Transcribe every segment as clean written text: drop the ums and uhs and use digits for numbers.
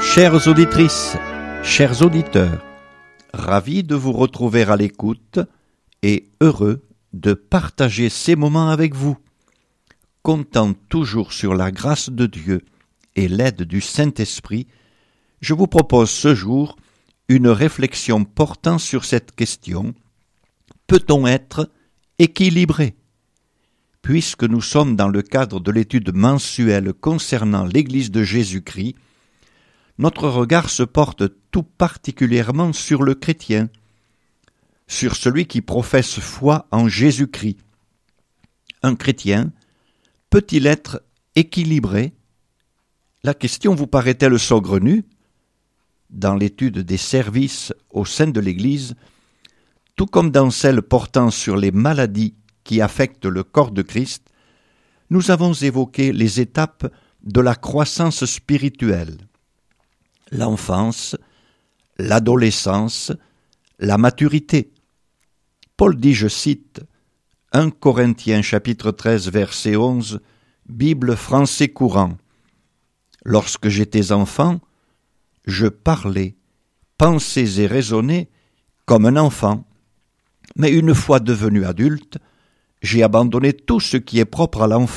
Chères auditrices, chers auditeurs, ravi de vous retrouver à l'écoute et heureux de partager ces moments avec vous. Comptant toujours sur la grâce de Dieu et l'aide du Saint-Esprit, je vous propose ce jour une réflexion portant sur cette question: peut-on être équilibré? Puisque nous sommes dans le cadre de l'étude mensuelle concernant l'Église de Jésus-Christ, notre regard se porte tout particulièrement sur le chrétien, sur celui qui professe foi en Jésus-Christ. Un chrétien peut-il être équilibré? La question vous paraît-elle saugrenue? Dans l'étude des services au sein de l'Église, tout comme dans celle portant sur les maladies qui affectent le corps de Christ, nous avons évoqué les étapes de la croissance spirituelle: l'enfance, l'adolescence, la maturité. Paul dit, je cite, 1 Corinthiens chapitre 13 verset 11, Bible français courant: « Lorsque j'étais enfant, je parlais, pensais et raisonnais comme un enfant. Mais une fois devenu adulte, j'ai abandonné tout ce qui est propre à l'enfant. »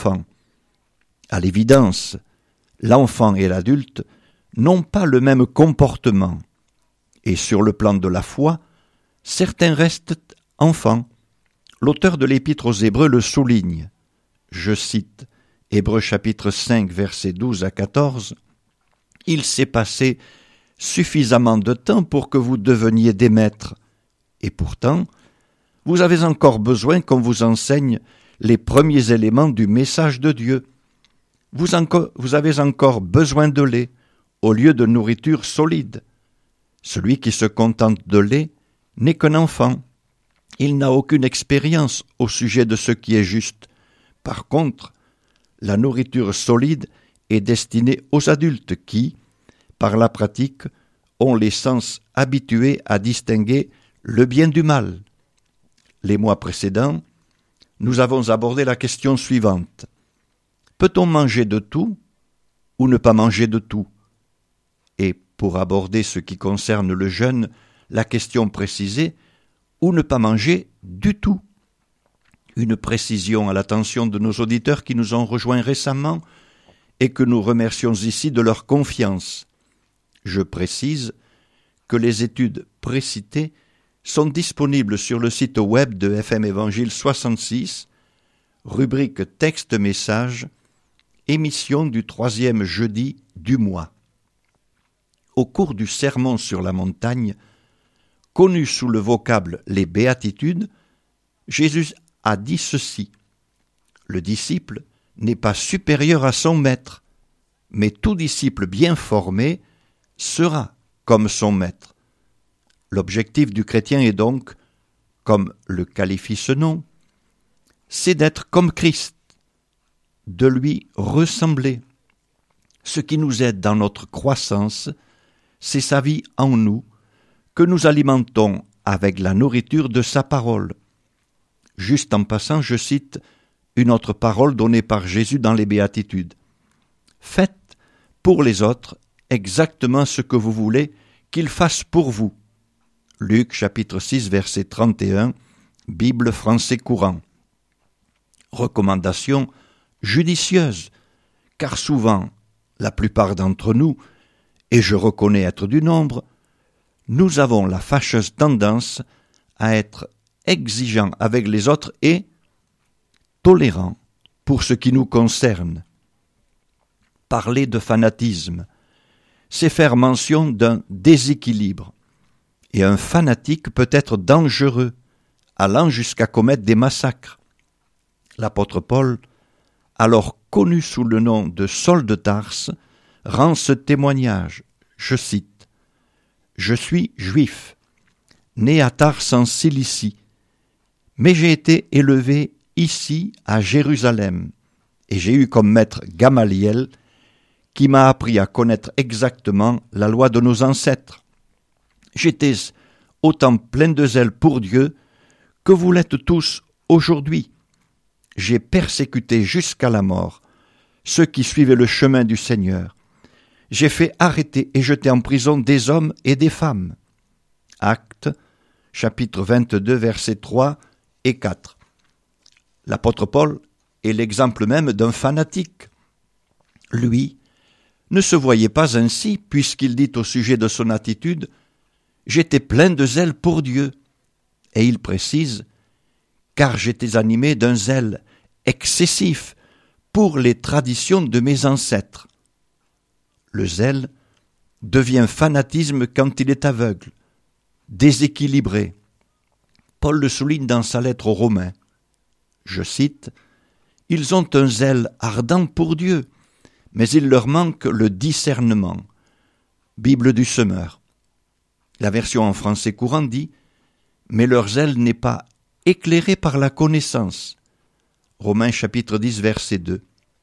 À l'évidence, l'enfant et l'adulte n'ont pas le même comportement. Et sur le plan de la foi, certains restent enfants. L'auteur de l'Épître aux Hébreux le souligne. Je cite Hébreux chapitre 5, versets 12 à 14. « Il s'est passé suffisamment de temps pour que vous deveniez des maîtres. Et pourtant, vous avez encore besoin qu'on vous enseigne les premiers éléments du message de Dieu. Vous avez encore besoin de lait au lieu de nourriture solide. Celui qui se contente de lait n'est qu'un enfant. Il n'a aucune expérience au sujet de ce qui est juste. Par contre, la nourriture solide est destinée aux adultes qui, par la pratique, ont les sens habitués à distinguer le bien du mal. » Les mois précédents, nous avons abordé la question suivante. Peut-on manger de tout ou ne pas manger de tout? Et pour aborder ce qui concerne le jeûne, la question précisée, ou ne pas manger du tout? Une précision à l'attention de nos auditeurs qui nous ont rejoints récemment et que nous remercions ici de leur confiance. Je précise que les études précitées sont disponibles sur le site web de FM Évangile 66, rubrique texte-message, émission du 3e jeudi du mois. Au cours du sermon sur la montagne, connu sous le vocable les béatitudes, Jésus a dit ceci: « Le disciple n'est pas supérieur à son maître, mais tout disciple bien formé sera comme son maître. » L'objectif du chrétien est donc, comme le qualifie ce nom, c'est d'être comme Christ, de lui ressembler. Ce qui nous aide dans notre croissance, c'est sa vie en nous, que nous alimentons avec la nourriture de sa parole. Juste en passant, je cite une autre parole donnée par Jésus dans les Béatitudes. « Faites pour les autres exactement ce que vous voulez qu'ils fassent pour vous. » Luc chapitre 6 verset 31, Bible français courant. Recommandation judicieuse, car souvent, la plupart d'entre nous, et je reconnais être du nombre, nous avons la fâcheuse tendance à être exigeants avec les autres et tolérants pour ce qui nous concerne. Parler de fanatisme, c'est faire mention d'un déséquilibre. Et un fanatique peut être dangereux, allant jusqu'à commettre des massacres. L'apôtre Paul, alors connu sous le nom de Saul de Tarse, rend ce témoignage, je cite, « Je suis juif, né à Tarse en Cilicie, mais j'ai été élevé ici à Jérusalem, et j'ai eu comme maître Gamaliel, qui m'a appris à connaître exactement la loi de nos ancêtres. J'étais autant plein de zèle pour Dieu que vous l'êtes tous aujourd'hui. J'ai persécuté jusqu'à la mort ceux qui suivaient le chemin du Seigneur. j'ai fait arrêter et jeter en prison des hommes et des femmes. Actes, chapitre 22, versets 3 et 4. L'apôtre Paul est l'exemple même d'un fanatique. Lui ne se voyait pas ainsi, puisqu'il dit au sujet de son attitude « J'étais plein de zèle pour Dieu ». Et il précise « Car j'étais animé d'un zèle excessif pour les traditions de mes ancêtres ». Le zèle devient fanatisme quand il est aveugle, déséquilibré. Paul le souligne dans sa lettre aux Romains. Je cite « Ils ont un zèle ardent pour Dieu, mais il leur manque le discernement. » Bible du Semeur. La version en français courant dit « Mais leur zèle n'est pas éclairé par la connaissance. » Romains chapitre 10, verset 2.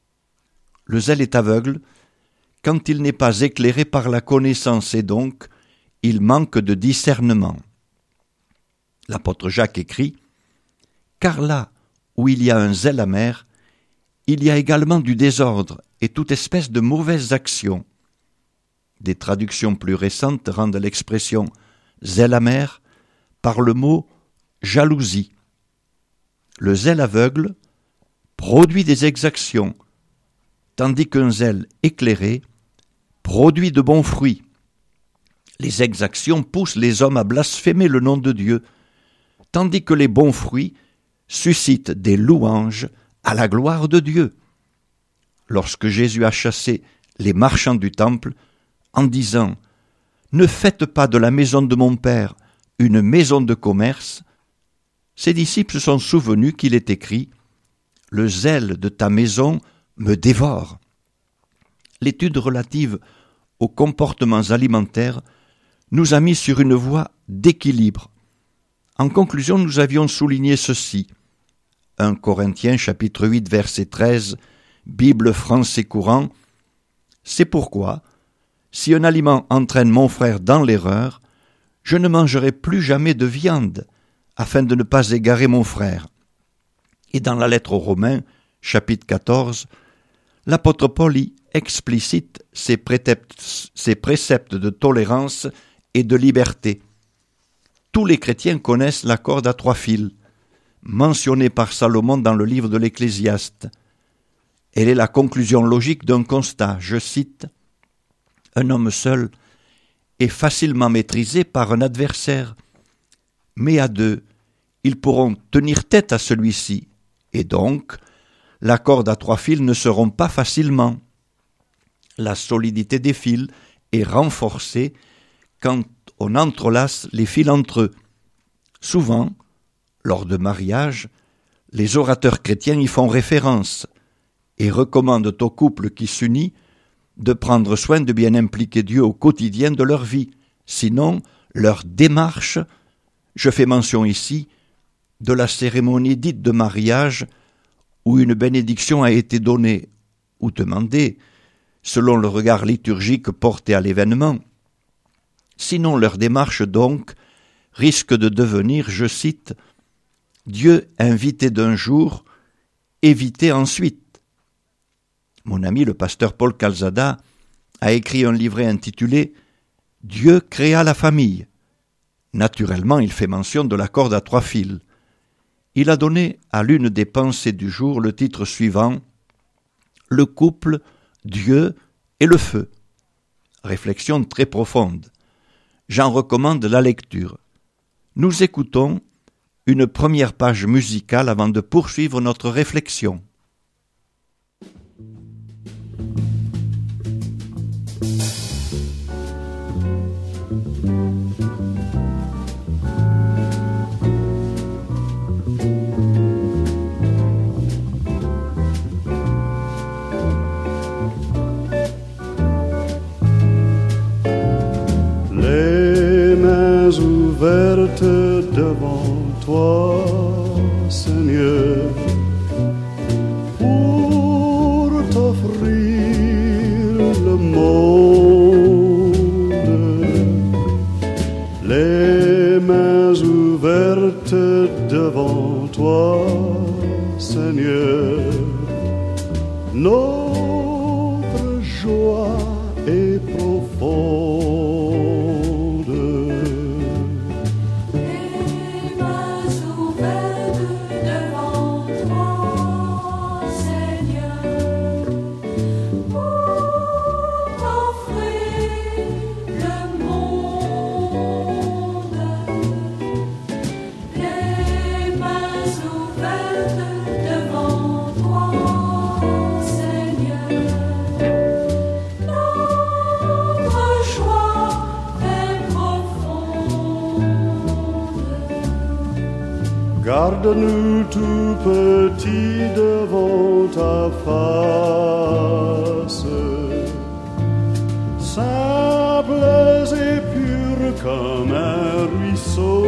Le zèle est aveugle quand il n'est pas éclairé par la connaissance et donc il manque de discernement. L'apôtre Jacques écrit « Car là où il y a un zèle amer, il y a également du désordre et toute espèce de mauvaises actions. » Des traductions plus récentes rendent l'expression « zèle amer » par le mot « jalousie ». Le zèle aveugle produit des exactions, tandis qu'un zèle éclairé produit de bons fruits. Les exactions poussent les hommes à blasphémer le nom de Dieu, tandis que les bons fruits suscitent des louanges à la gloire de Dieu. Lorsque Jésus a chassé les marchands du temple en disant « Ne faites pas de la maison de mon Père une maison de commerce », ses disciples se sont souvenus qu'il est écrit « Le zèle de ta maison me dévore ». L'étude relative aux comportements alimentaires nous a mis sur une voie d'équilibre. En conclusion, nous avions souligné ceci. 1 Corinthiens chapitre 8 verset 13, Bible français courant. C'est pourquoi, si un aliment entraîne mon frère dans l'erreur, je ne mangerai plus jamais de viande, afin de ne pas égarer mon frère. Et dans la lettre aux Romains, chapitre 14, l'apôtre Paul y explicite ses préceptes de tolérance et de liberté. Tous les chrétiens connaissent la corde à 3 fils, mentionnée par Salomon dans le livre de l'Ecclésiaste. Elle est la conclusion logique d'un constat, je cite, « Un homme seul est facilement maîtrisé par un adversaire, mais à 2, ils pourront tenir tête à celui-ci, et donc la corde à 3 fils ne seront pas facilement. La solidité des fils est renforcée quand on entrelace les fils entre eux. Souvent, lors de mariage, les orateurs chrétiens y font référence et recommandent au couple qui s'unit de prendre soin de bien impliquer Dieu au quotidien de leur vie. Sinon, leur démarche, je fais mention ici de la cérémonie dite de mariage où une bénédiction a été donnée ou demandée, selon le regard liturgique porté à l'événement. Sinon, leur démarche donc risque de devenir, je cite, « Dieu invité d'un jour, évité ensuite ». Mon ami le pasteur Paul Calzada a écrit un livret intitulé « Dieu créa la famille ». Naturellement, il fait mention de la corde à 3 fils. Il a donné à l'une des pensées du jour le titre suivant « Le couple, Dieu et le feu ». Réflexion très profonde. J'en recommande la lecture. Nous écoutons une première page musicale avant de poursuivre notre réflexion. Ouvertes devant toi, Seigneur, pour t'offrir le monde. Les mains ouvertes devant toi, Seigneur, notre joie est Garde-nous tout petits devant ta face, simples et purs comme un ruisseau.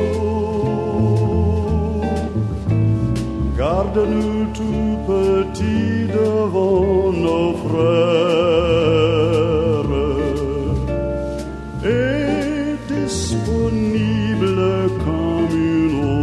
Garde-nous tout petits devant nos frères et disponibles comme une eau.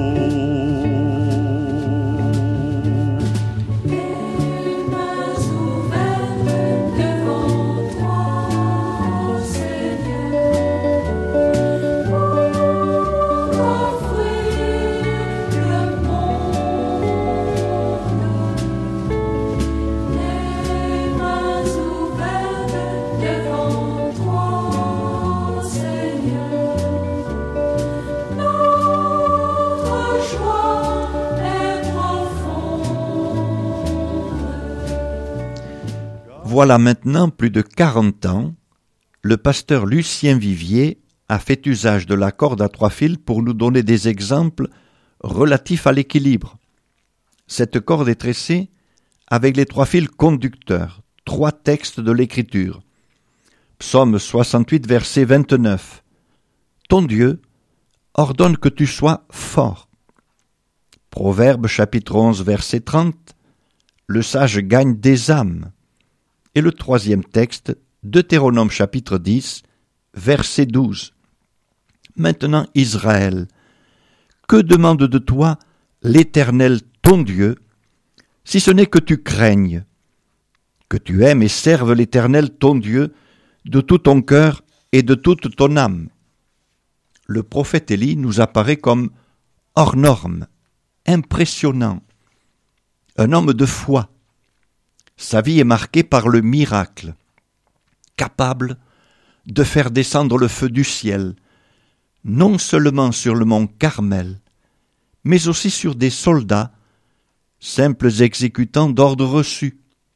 Voilà maintenant plus de 40 ans, le pasteur Lucien Vivier a fait usage de la corde à 3 fils pour nous donner des exemples relatifs à l'équilibre. Cette corde est tressée avec les 3 fils conducteurs, 3 textes de l'Écriture. Psaume 68, verset 29. Ton Dieu ordonne que tu sois fort. Proverbe chapitre 11, verset 30. Le sage gagne des âmes. Et le 3e texte, Deutéronome chapitre 10, verset 12. Maintenant, Israël, que demande de toi l'Éternel ton Dieu, si ce n'est que tu craignes, que tu aimes et serves l'Éternel ton Dieu de tout ton cœur et de toute ton âme. Le prophète Élie nous apparaît comme hors norme, impressionnant, un homme de foi. Sa vie est marquée par le miracle, capable de faire descendre le feu du ciel, non seulement sur le mont Carmel, mais aussi sur des soldats, simples exécutants d'ordres reçus.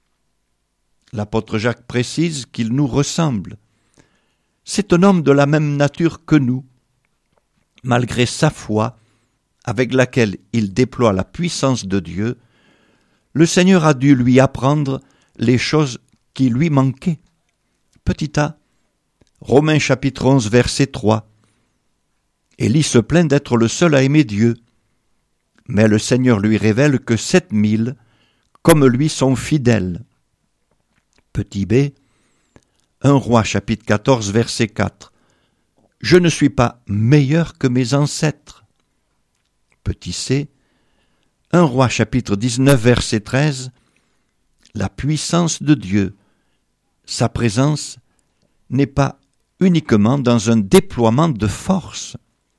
L'apôtre Jacques précise qu'il nous ressemble. C'est un homme de la même nature que nous, malgré sa foi, avec laquelle il déploie la puissance de Dieu. Le Seigneur a dû lui apprendre les choses qui lui manquaient. Petit a, Romains chapitre 11, verset 3. Élie se plaint d'être le seul à aimer Dieu, mais le Seigneur lui révèle que 7000, comme lui, sont fidèles. Petit b, 1 Roi chapitre 14, verset 4. Je ne suis pas meilleur que mes ancêtres. Petit c, 1 Roi chapitre 19, verset 13, la puissance de Dieu, sa présence, n'est pas uniquement dans un déploiement de force.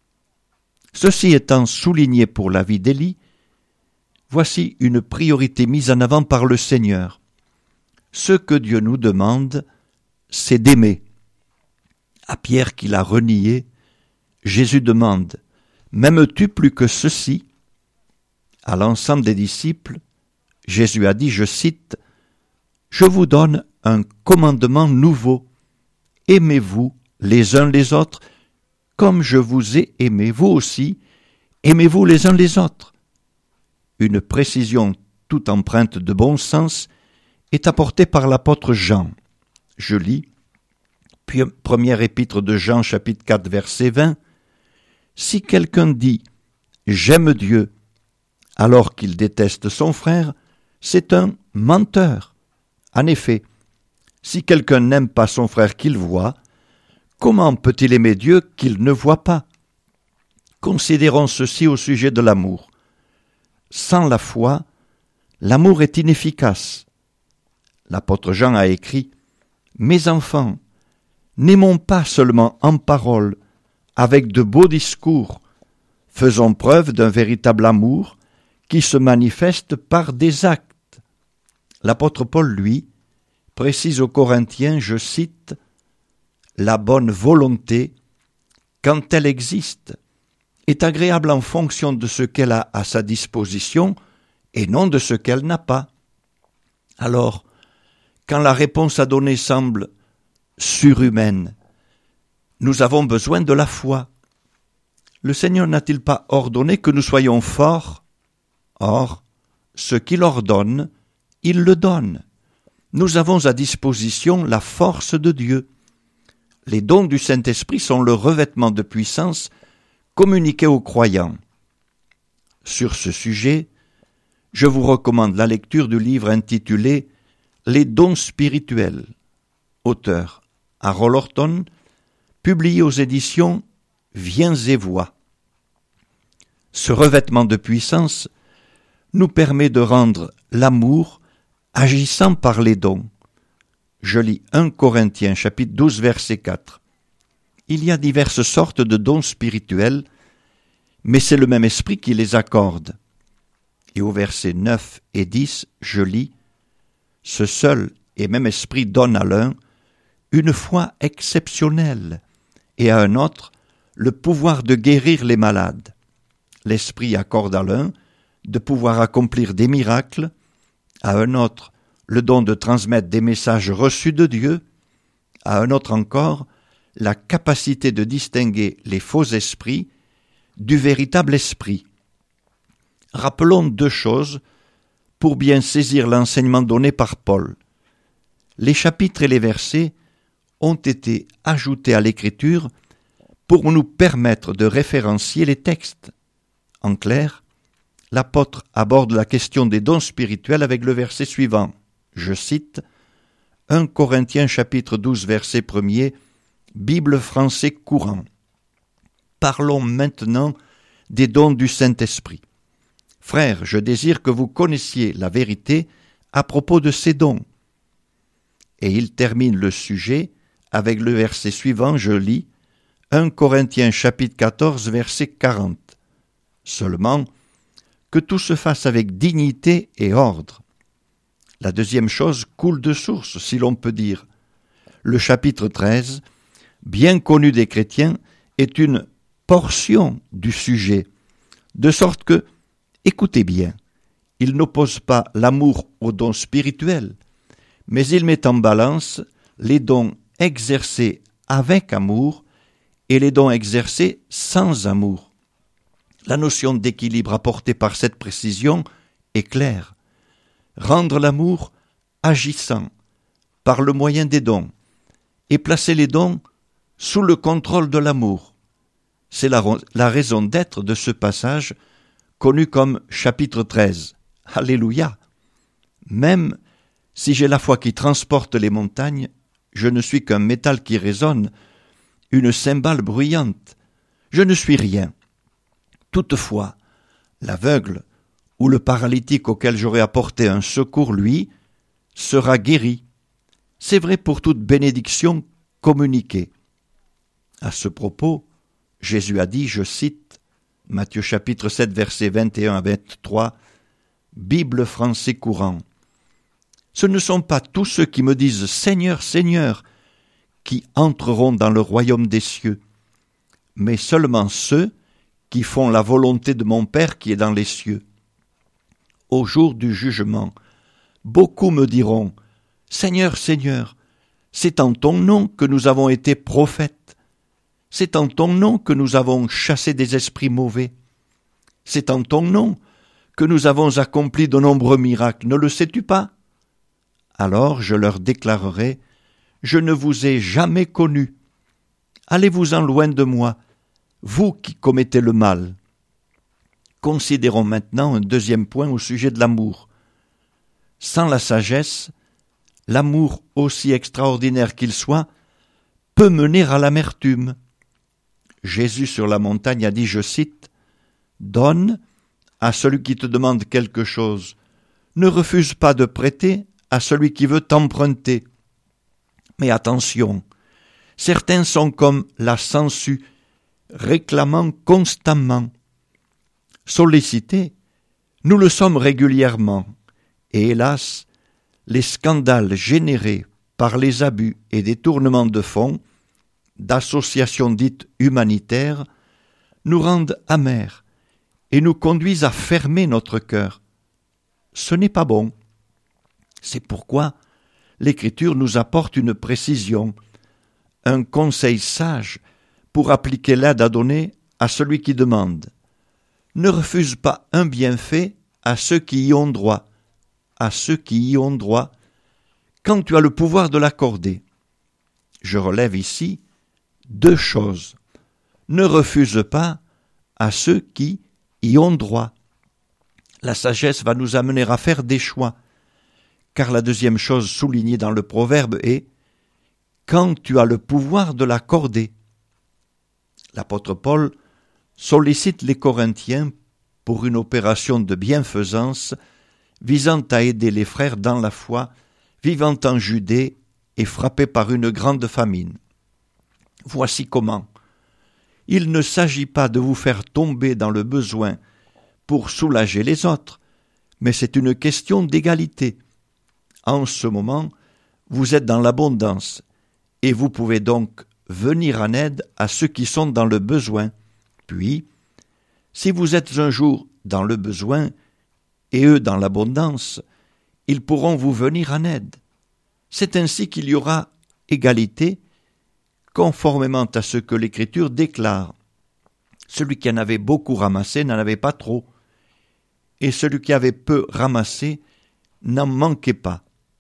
Ceci étant souligné pour la vie d'Élie, voici une priorité mise en avant par le Seigneur. Ce que Dieu nous demande, c'est d'aimer. À Pierre qui l'a renié, Jésus demande « M'aimes-tu plus que ceci ?» À l'ensemble des disciples, Jésus a dit, je cite, « Je vous donne un commandement nouveau. Aimez-vous les uns les autres, comme je vous ai aimé, vous aussi, aimez-vous les uns les autres. » Une précision toute empreinte de bon sens est apportée par l'apôtre Jean. Je lis, puis première épître de Jean, chapitre 4, verset 20, « Si quelqu'un dit « J'aime Dieu », alors qu'il déteste son frère, c'est un menteur. En effet, si quelqu'un n'aime pas son frère qu'il voit, comment peut-il aimer Dieu qu'il ne voit pas ? Considérons ceci au sujet de l'amour. Sans la foi, l'amour est inefficace. L'apôtre Jean a écrit « Mes enfants, n'aimons pas seulement en parole, avec de beaux discours, faisons preuve d'un véritable amour qui se manifeste par des actes. » L'apôtre Paul, lui, précise aux Corinthiens, je cite, « La bonne volonté, quand elle existe, est agréable en fonction de ce qu'elle a à sa disposition et non de ce qu'elle n'a pas. » Alors, quand la réponse à donner semble surhumaine, nous avons besoin de la foi. Le Seigneur n'a-t-il pas ordonné que nous soyons forts Or, ce qu'il ordonne, il le donne. Nous avons à disposition la force de Dieu. Les dons du Saint-Esprit sont le revêtement de puissance communiqué aux croyants. Sur ce sujet, je vous recommande la lecture du livre intitulé « Les dons spirituels », auteur Harold Orton, publié aux éditions Viens et Vois. Ce revêtement de puissance nous permet de rendre l'amour agissant par les dons. Je lis 1 Corinthiens chapitre 12 verset 4. Il y a diverses sortes de dons spirituels, mais c'est le même esprit qui les accorde. Et au verset 9 et 10, je lis « Ce seul et même esprit donne à l'un une foi exceptionnelle et à un autre le pouvoir de guérir les malades. L'esprit accorde à l'un de pouvoir accomplir des miracles, à un autre le don de transmettre des messages reçus de Dieu, à un autre encore la capacité de distinguer les faux esprits du véritable esprit. Rappelons deux choses pour bien saisir l'enseignement donné par Paul. Les chapitres et les versets ont été ajoutés à l'Écriture pour nous permettre de référencier les textes. En clair, l'apôtre aborde la question des dons spirituels avec le verset suivant. Je cite 1 Corinthiens chapitre 12 verset 1er, Bible français courant. Parlons maintenant des dons du Saint-Esprit. Frères, je désire que vous connaissiez la vérité à propos de ces dons. Et il termine le sujet avec le verset suivant, je lis 1 Corinthiens chapitre 14 verset 40. Seulement, que tout se fasse avec dignité et ordre. La deuxième chose coule de source, si l'on peut dire. Le chapitre 13, bien connu des chrétiens, est une portion du sujet, de sorte que, écoutez bien, il n'oppose pas l'amour aux dons spirituels, mais il met en balance les dons exercés avec amour et les dons exercés sans amour. La notion d'équilibre apportée par cette précision est claire. Rendre l'amour agissant par le moyen des dons et placer les dons sous le contrôle de l'amour. C'est la raison d'être de ce passage connu comme chapitre 13. Alléluia! Même si j'ai la foi qui transporte les montagnes, je ne suis qu'un métal qui résonne, une cymbale bruyante. Je ne suis rien. Toutefois, l'aveugle ou le paralytique auquel j'aurais apporté un secours, lui, sera guéri. C'est vrai pour toute bénédiction communiquée. À ce propos, Jésus a dit, je cite, Matthieu chapitre 7, versets 21 à 23, Bible français courant. Ce ne sont pas tous ceux qui me disent « Seigneur, Seigneur » qui entreront dans le royaume des cieux, mais seulement ceux qui font la volonté de mon Père qui est dans les cieux. Au jour du jugement, beaucoup me diront « Seigneur, Seigneur, c'est en ton nom que nous avons été prophètes. C'est en ton nom que nous avons chassé des esprits mauvais. C'est en ton nom que nous avons accompli de nombreux miracles. Ne le sais-tu pas ?» Alors je leur déclarerai « Je ne vous ai jamais connu. Allez-vous-en loin de moi, vous qui commettez le mal. » Considérons maintenant un deuxième point au sujet de l'amour. Sans la sagesse, l'amour, aussi extraordinaire qu'il soit, peut mener à l'amertume. Jésus sur la montagne a dit, je cite, « Donne à celui qui te demande quelque chose. Ne refuse pas de prêter à celui qui veut t'emprunter. » Mais attention, certains sont comme la sangsue, réclamant constamment. Sollicités, nous le sommes régulièrement, et hélas, les scandales générés par les abus et détournements de fonds, d'associations dites humanitaires, nous rendent amers et nous conduisent à fermer notre cœur. Ce n'est pas bon. C'est pourquoi l'Écriture nous apporte une précision, un conseil sage pour appliquer l'aide à donner à celui qui demande. Ne refuse pas un bienfait à ceux qui y ont droit, à ceux qui y ont droit, quand tu as le pouvoir de l'accorder. Je relève ici 2 choses. Ne refuse pas à ceux qui y ont droit. La sagesse va nous amener à faire des choix, car la deuxième chose soulignée dans le proverbe est « quand tu as le pouvoir de l'accorder ». L'apôtre Paul sollicite les Corinthiens pour une opération de bienfaisance visant à aider les frères dans la foi, vivant en Judée et frappés par une grande famine. Voici comment. Il ne s'agit pas de vous faire tomber dans le besoin pour soulager les autres, mais c'est une question d'égalité. En ce moment, vous êtes dans l'abondance, et vous pouvez donc venir en aide à ceux qui sont dans le besoin. Puis, si vous êtes un jour dans le besoin, et eux dans l'abondance, ils pourront vous venir en aide. C'est ainsi qu'il y aura égalité, conformément à ce que l'Écriture déclare. Celui qui en avait beaucoup ramassé n'en avait pas trop, et celui qui avait peu ramassé n'en manquait pas.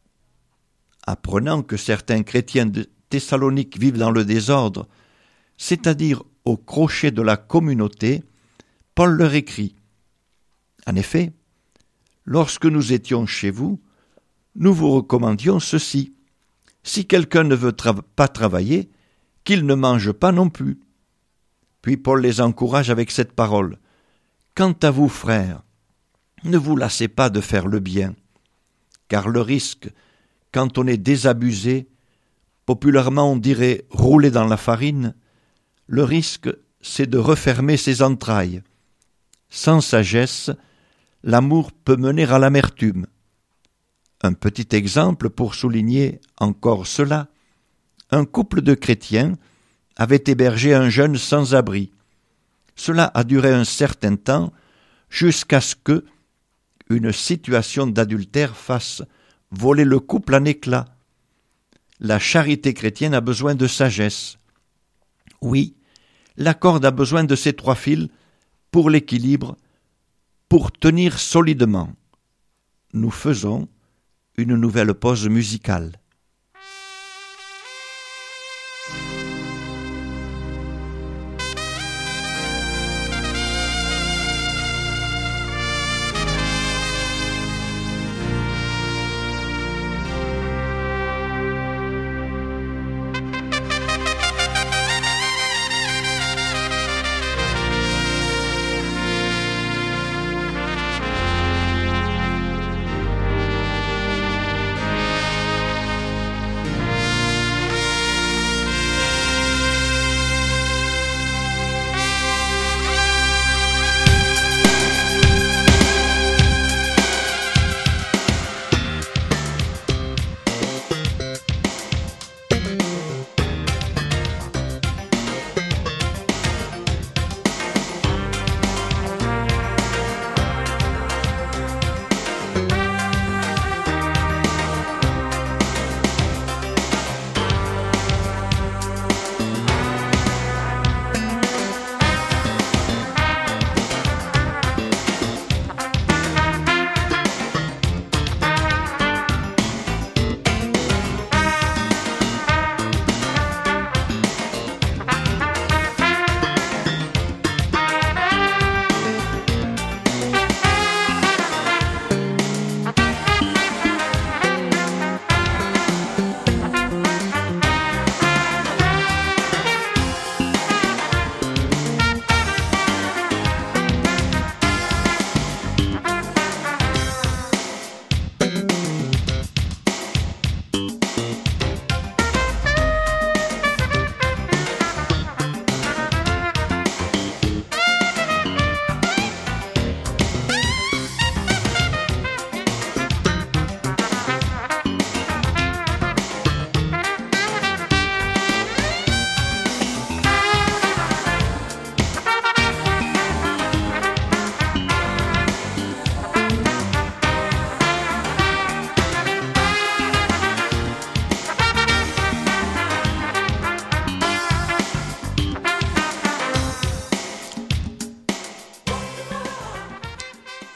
Apprenant que certains chrétiens de Thessalonique vivent dans le désordre, c'est-à-dire au crochet de la communauté, Paul leur écrit « En effet, lorsque nous étions chez vous, nous vous recommandions ceci. Si quelqu'un ne veut pas travailler, qu'il ne mange pas non plus. » Puis Paul les encourage avec cette parole. « Quant à vous, frères, ne vous lassez pas de faire le bien, car le risque, quand on est désabusé, populairement on dirait rouler dans la farine, le risque, c'est de refermer ses entrailles. Sans sagesse, l'amour peut mener à l'amertume. » Un petit exemple pour souligner encore cela. Un couple de chrétiens avait hébergé un jeune sans-abri. Cela a duré un certain temps jusqu'à ce que une situation d'adultère fasse voler le couple en éclats. La charité chrétienne a besoin de sagesse. Oui, la corde a besoin de ces 3 fils pour l'équilibre, pour tenir solidement. Nous faisons une nouvelle pause musicale.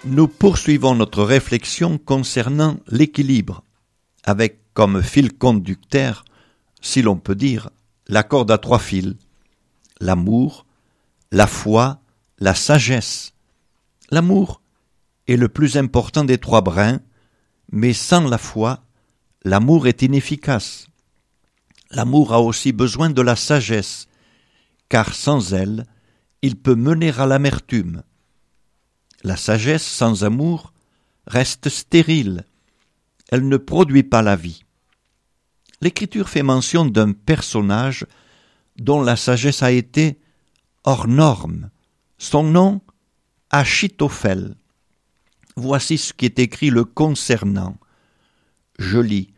Nous poursuivons notre réflexion concernant l'équilibre, avec comme fil conducteur, si l'on peut dire, la corde à 3 fils, l'amour, la foi, la sagesse. L'amour est le plus important des 3 brins, mais sans la foi, l'amour est inefficace. L'amour a aussi besoin de la sagesse, car sans elle, il peut mener à l'amertume. La sagesse sans amour reste stérile, elle ne produit pas la vie. L'Écriture fait mention d'un personnage dont la sagesse a été hors norme. Son nom, Achitophel. Voici ce qui est écrit le concernant. Je lis.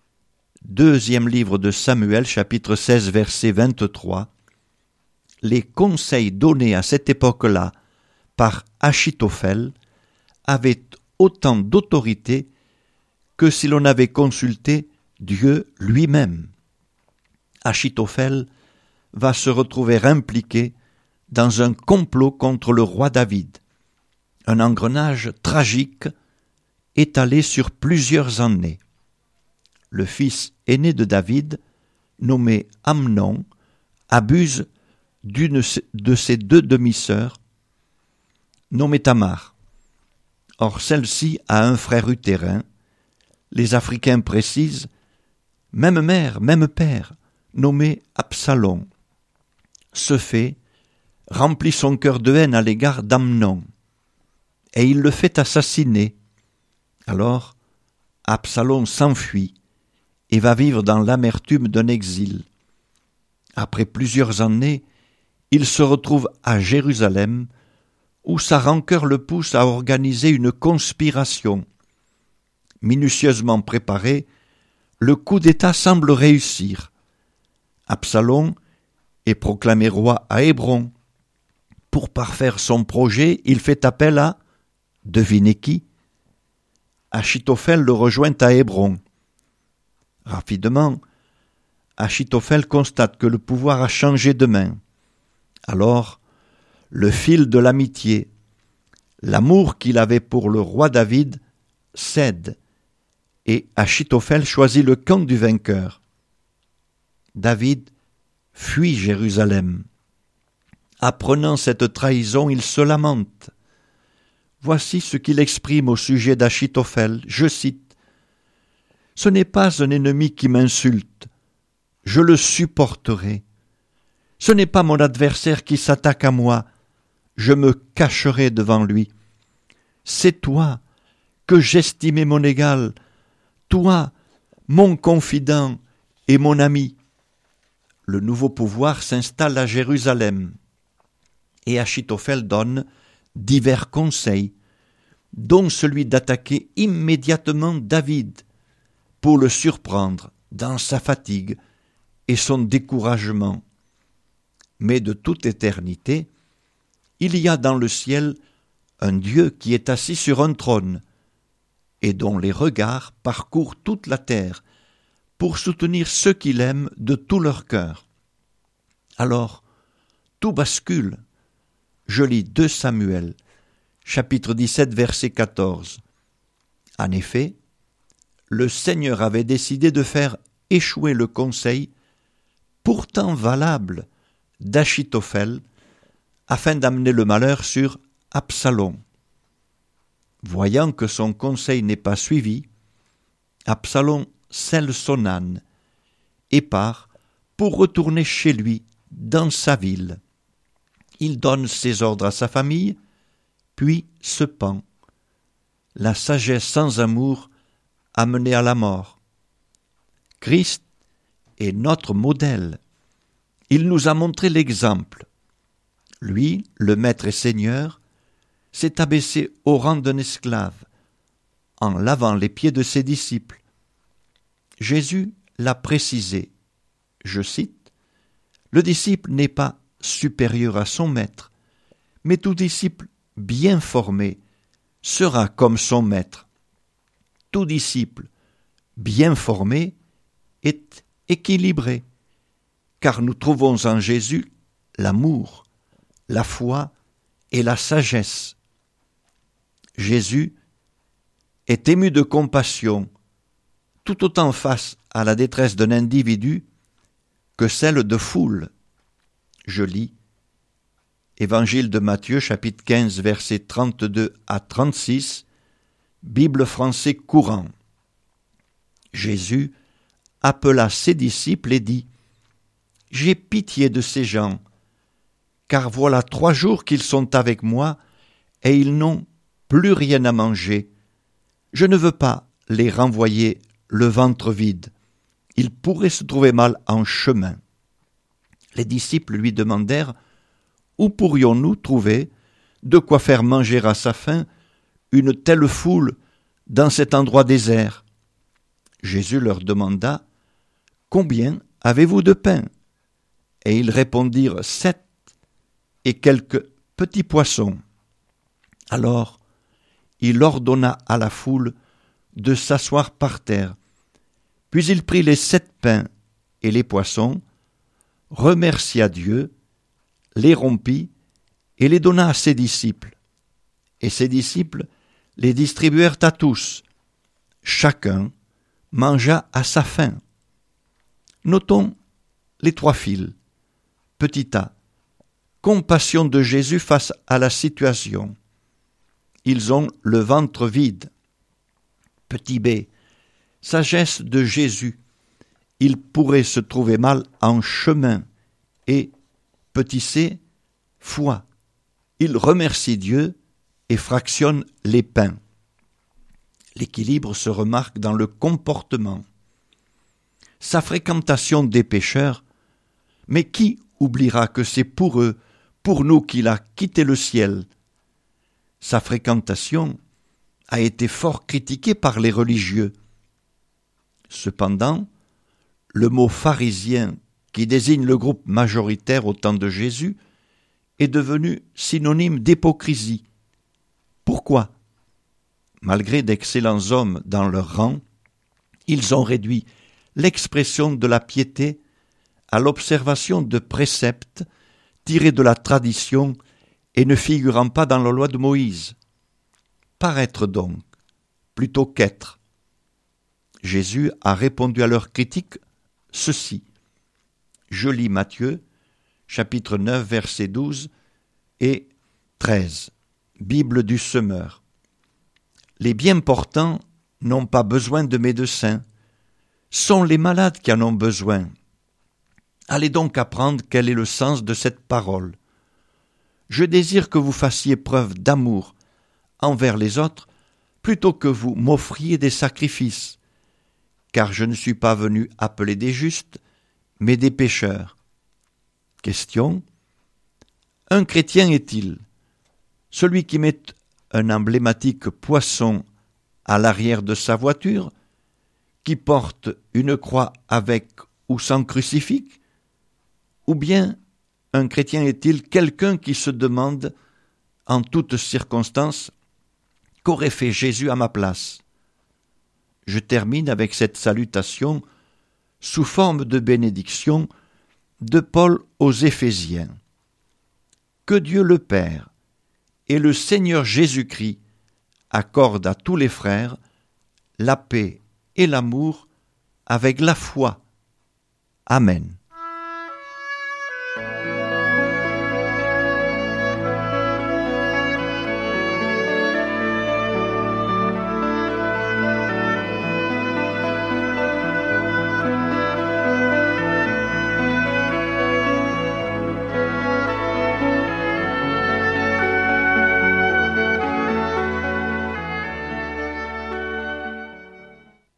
2e livre de Samuel, chapitre 16, verset 23. Les conseils donnés à cette époque-là par Achitophel avaient autant d'autorité que si l'on avait consulté Dieu lui-même. Achitophel va se retrouver impliqué dans un complot contre le roi David, un engrenage tragique étalé sur plusieurs années. Le fils aîné de David, nommé Amnon, abuse d'une de ses 2 demi-sœurs, nommée Tamar. Or celle-ci a un frère utérin. Les Africains précisent, même mère, même père, nommé Absalom. Ce fait remplit son cœur de haine à l'égard d'Amnon, et il le fait assassiner. Alors, Absalom s'enfuit et va vivre dans l'amertume d'un exil. Après plusieurs années, il se retrouve à Jérusalem, où sa rancœur le pousse à organiser une conspiration. Minutieusement préparé, le coup d'État semble réussir. Absalom est proclamé roi à Hébron. Pour parfaire son projet, il fait appel à, devinez qui? Achitophel le rejoint à Hébron. Rapidement, Achitophel constate que le pouvoir a changé de main. Alors, le fil de l'amitié, l'amour qu'il avait pour le roi David, cède, et Achitophel choisit le camp du vainqueur. David fuit Jérusalem. Apprenant cette trahison, il se lamente. Voici ce qu'il exprime au sujet d'Achitophel, je cite, « Ce n'est pas un ennemi qui m'insulte, je le supporterai. Ce n'est pas mon adversaire qui s'attaque à moi, je me cacherai devant lui. C'est toi que j'estimais mon égal, toi, mon confident et mon ami. » Le nouveau pouvoir s'installe à Jérusalem, et Achitophel donne divers conseils, dont celui d'attaquer immédiatement David pour le surprendre dans sa fatigue et son découragement. Mais de toute éternité, il y a dans le ciel un Dieu qui est assis sur un trône et dont les regards parcourent toute la terre pour soutenir ceux qu'il aime de tout leur cœur. Alors, tout bascule. Je lis 2 Samuel, chapitre 17, verset 14. En effet, le Seigneur avait décidé de faire échouer le conseil, pourtant valable, d'Achitophel, afin d'amener le malheur sur Absalom. Voyant que son conseil n'est pas suivi, Absalom selle son âne et part pour retourner chez lui, dans sa ville. Il donne ses ordres à sa famille, puis se pend. La sagesse sans amour a mené à la mort. Christ est notre modèle. Il nous a montré l'exemple. Lui, le Maître et Seigneur, s'est abaissé au rang d'un esclave, en lavant les pieds de ses disciples. Jésus l'a précisé, je cite, « Le disciple n'est pas supérieur à son maître, mais tout disciple bien formé sera comme son maître. Tout disciple bien formé est équilibré, car nous trouvons en Jésus l'amour, la foi et la sagesse. » Jésus est ému de compassion, tout autant face à la détresse d'un individu que celle de foule. Je lis Évangile de Matthieu, chapitre 15, versets 32 à 36, Bible français courant. Jésus appela ses disciples et dit : « J'ai pitié de ces gens, car voilà 3 jours qu'ils sont avec moi et ils n'ont plus rien à manger. Je ne veux pas les renvoyer le ventre vide. Ils pourraient se trouver mal en chemin. » Les disciples lui demandèrent : « Où pourrions-nous trouver de quoi faire manger à sa faim une telle foule dans cet endroit désert ?» Jésus leur demanda : « Combien avez-vous de pain ?» Et ils répondirent : « 7 et quelques petits poissons. » Alors il ordonna à la foule de s'asseoir par terre. Puis il prit les 7 pains et les poissons, remercia Dieu, les rompit et les donna à ses disciples. Et ses disciples les distribuèrent à tous. Chacun mangea à sa faim. Notons les 3 fils. Petit a, compassion de Jésus face à la situation. Ils ont le ventre vide. Petit b, sagesse de Jésus. Il pourrait se trouver mal en chemin. Et petit c, foi. Il remercie Dieu et fractionne les pains. L'équilibre se remarque dans le comportement. Sa fréquentation des pécheurs, mais qui oubliera que c'est pour eux, pour nous qu'il a quitté le ciel ? Sa fréquentation a été fort critiquée par les religieux. Cependant, le mot pharisien, qui désigne le groupe majoritaire au temps de Jésus, est devenu synonyme d'hypocrisie. Pourquoi ? Malgré d'excellents hommes dans leur rang, ils ont réduit l'expression de la piété à l'observation de préceptes tirés de la tradition et ne figurant pas dans la loi de Moïse. Paraître donc, plutôt qu'être. Jésus a répondu à leurs critiques ceci. Je lis Matthieu, chapitre 9, versets 12 et 13, Bible du semeur. Les bien portants n'ont pas besoin de médecins, sont les malades qui en ont besoin. Allez donc apprendre quel est le sens de cette parole. Je désire que vous fassiez preuve d'amour envers les autres plutôt que vous m'offriez des sacrifices, car je ne suis pas venu appeler des justes, mais des pécheurs. Question : un chrétien est-il celui qui met un emblématique poisson à l'arrière de sa voiture, qui porte une croix avec ou sans crucifix ? Ou bien un chrétien est-il quelqu'un qui se demande en toutes circonstances qu'aurait fait Jésus à ma place ? Je termine avec cette salutation sous forme de bénédiction de Paul aux Éphésiens. Que Dieu le Père et le Seigneur Jésus-Christ accordent à tous les frères la paix et l'amour avec la foi. Amen.